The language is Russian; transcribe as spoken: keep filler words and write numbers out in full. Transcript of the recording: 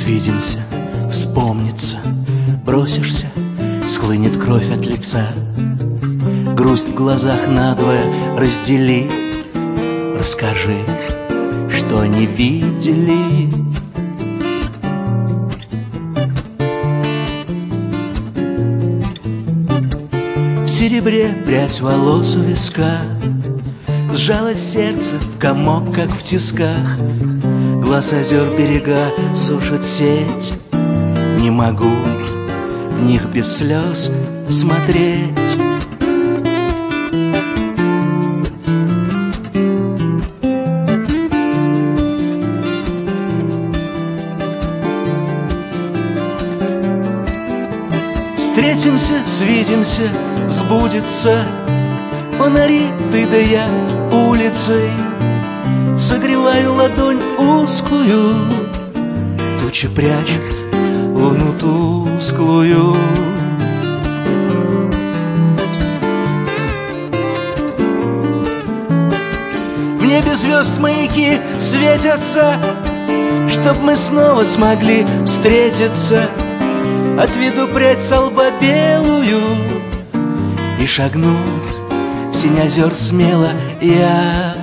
Свидимся, вспомнится, бросишься, схлынет кровь от лица. Грусть в глазах надвое раздели, расскажи, что не видели. В серебре прядь волос у виска, сжалось сердце в комок, как в тисках. Глаз озер берега сушит сеть, не могу в них без слез смотреть. Встретимся, свидимся, сбудется. Фонари, ты да я улицей, согреваю ладонь узкую. Тучи прячут луну тусклую. В небе звезд маяки светятся, чтоб мы снова смогли встретиться. Отведу прядь со лба белую и шагну в синь озер смело я.